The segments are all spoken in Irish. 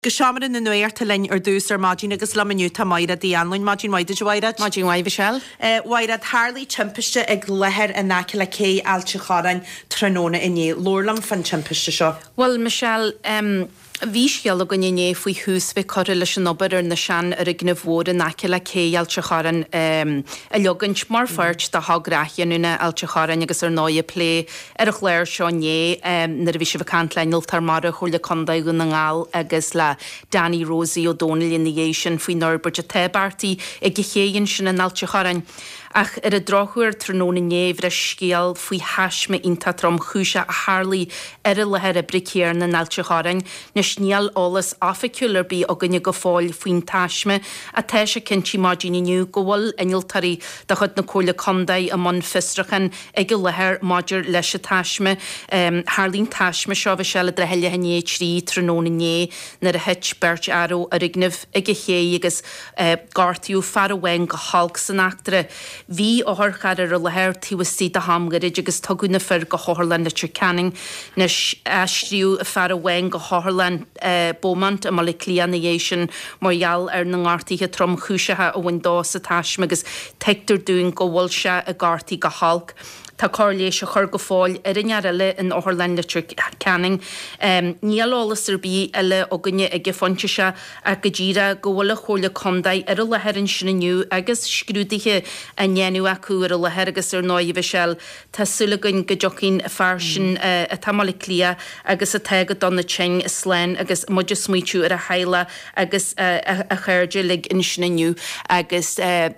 Geshamar in the nuir to lin or dús or Magin agus lamaniu ta maida di anlin Magin waida jwaida Magin wai Vishal waida Harley chimpiste ag leher and nakila kay alchicharan tranona in ye lorlam fan chimpiste sho. Well Michelle Vísgeal gan inné faoi hús bheith choir leis an obair ar na sean ar a ghnimhór in naciile céal techaran a leogant mar fairt de hagrachianúna altecharan agus ar 9 plé ar a chléir seoné na a bhí se bhcant leinil tar mar a chuirla condaigh na ngáil agus le Danny Rosie O'Donnell in the Asian faoi Norbert a tebartí ag gichéann sin an altecharan. Ach ar a drochuir tróna néomh a scéal faoi hasme ínta trom chúise a Harley ar a lehead a bricéar na naltecharan na sníal ólas áfaiciúlar bí a gunne go fáil faoin taisme a teis a cinnti Magin go bhfuil iniltarí de chud na cóla condaid a man fistrachan ag go lehear Magier leis a taisme Harlín taisme seo bheith se le de heile hané trí tróna né na a het bert aró a rignimh ag a ché agus gartiú far a wein go halg san achtere. Bhí áthchar ar a lehéir tíhastí a hamgarid agus tuganna fir go háirlan na Canning na astriú a fear a bhain go háirlan bómant a mala cliana éisian margheall ar na ngáirtaíthe trom chúisethe a bhain dá sa taisme agus teictar dún go bhfuil se a gáirtaí go halg. Tá cáirléis a chur go fáil ar in eile in áthirlan na Canning. Níalálas ar bí eile ó gunne ag fonte se a go ddíra go bhfuil a chóla condaid ar a lehéann sin aniu agus scrúdaithe a nnéanú acu ar a lehéir agus ar 9 Vishal tá sulagann go deocinn a farsin a tamala clia agus a teagad don na tsin is sléin agus muidir smuitiú ar a heile agus a chuirde le in sin aniu agus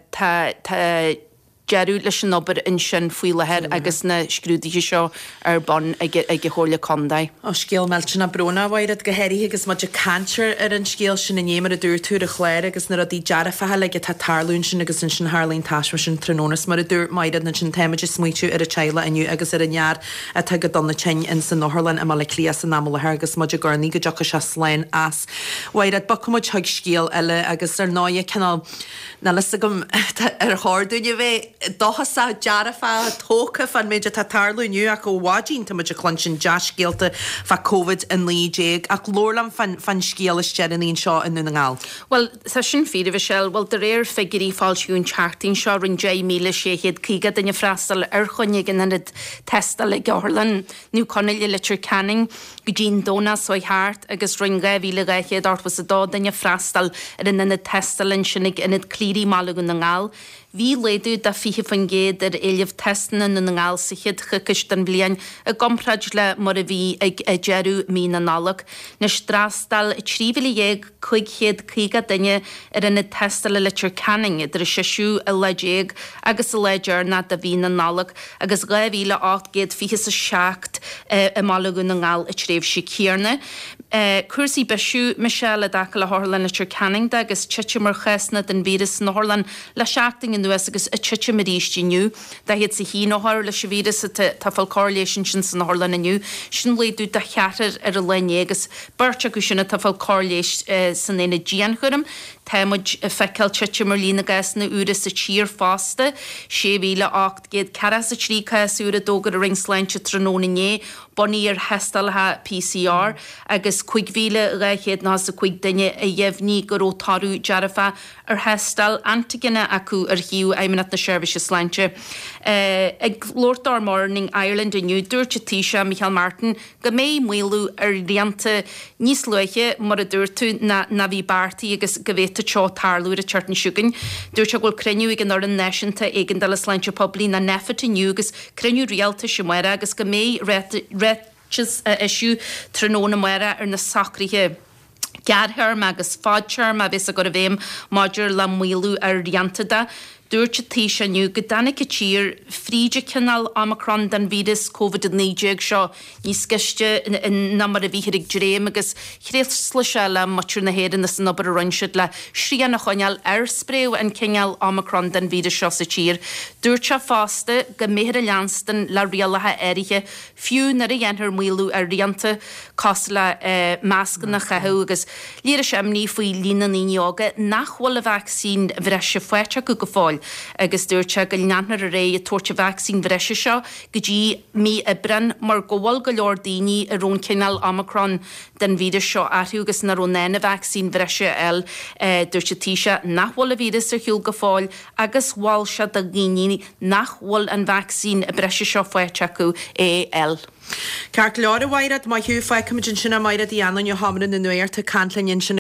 tá Gerú leis an obair in sin faoi lehead agus na scrúdaithe seo ar bon ag chóla condaid. Ó scéal meilte na brona bhaid go heirí agus muidir cantir ar an scéal sin na néimar a dúr túr a chléir agus na dí dearafethe le tá tarlún sin agus in sin Harlín taisme sin trónas mar a dúr maidad na sin téimeide smuitiú ar a teile aniu agus ar a near a tu go donna tsin in san nóthirlan a mala clia san námalathir agus muidir garní go deocha se sléin as. Waidad ba cumid thug scéal eile agus ar 9 canal na lei gom ar háúne bheith Dochasa jarafa tóca fan méidir tá tarlúniu a go bhádín tá muidir clonsin deas céalta fa COVID in líéig ach lórlam fan scéal istean íon seo in na ngáil. Well, sa sin fi Vishal, well de réir figurí fáilisiún charting seo rin 10,700 cígad in freistal ar chuinnig in an testal le Gehorlan nú conile le Canning go dín dóna soi hart agus rin 10,000 art was a dá in freistal ar in na testalin sinnig in clírí málagun na ngáil. Bhí léadú da fiche fan géad ar éileh testana na ngáil sa chiad chucist an blian a gompraid le mar a bhí ag jeú mí na nálag. Na strástal tríhilíag chuigchéad cíga daine ar in na testal le Canning idir seisiú a leéag agus a léidir na a bhí na nálag agus 2008 fiche sa seacht a málagun na ngáil a tréh si cíarne. Cuasaí beisiú Michelle a dacha le Harlan na Canning agus tiite mar chesna den vírus na Harlan le seachting in nuas agus a tiite maríistiniu da héad sa hí nóthir leis vírus tá fáil cáirléisisin sin san Harlan aniu sin léadú de cheatar ar a leine agus bairt acu sinna tá fáil cáirléis san éna dían churim Táimid feiceil tiite mar lína gas na úra sa tír fásta 7,800 caras a trí caisúra dógad a ringsleinte tróna né Bonnie ar hestaltha PCR agus 5,000 réchéad ná sa 5 duine a dhéimhní go rótarú dearafa ar hestal antigine acu ar hiú aimimeat na seirbhíse sleinte. Ag Lordar Morning Ireland iniu dúirte tíise Michael Martin go mé muú ar rianta níos luiche mar a dúirtú na bhí bartaí agus go bhéta teo tarlúir a teirtan siúgan. Dúirte ghfuil cruniú ag an or an neisianta ag an dala sleinte poblí na nefata agus cruniú rialta simuire agus go mé réitches isisiú tróna muire ar na sacrithe. Geartharm agus fádsearm a bhís a go a bhéim Magier le muú ar riantada. Dúirte tíise aniu go danna go tír fríide cinál Omicron den vírus COVID-19 seo níos sciiste in namar a bhíhir ag dréim agus chréalsla se le muir na héan na san obair a roiinsead le sríanna chuineal ar spréú an cinál Omicron den vírus seo sa tír. Dúirte fásta go méhir a leanstan le rialathe éirithe fiú na a dhéanthar muú ar rianta cos le máscan na chathe agus líra sem ní faoi lína níoga nachhfuil a vaccín bhreis se foiite go fáil. agus dúirte go leannar a ré a tuairte vaccín bhreise seo go dtí mí ibran mar gohfuil go leor daoine a rón cinál Omicron den víidir seo athúgus na rónna vaccín bhreise eil dúirte tíise nachhfuil a víras ar hiúil go fáil agus bháil se a gníní nachhfuil an vaccín a breise seo foiite acu eil. Ceart leir a bhairad mai hiú feicimiid sinna mairad í anna haman na nuir tá canlainn sin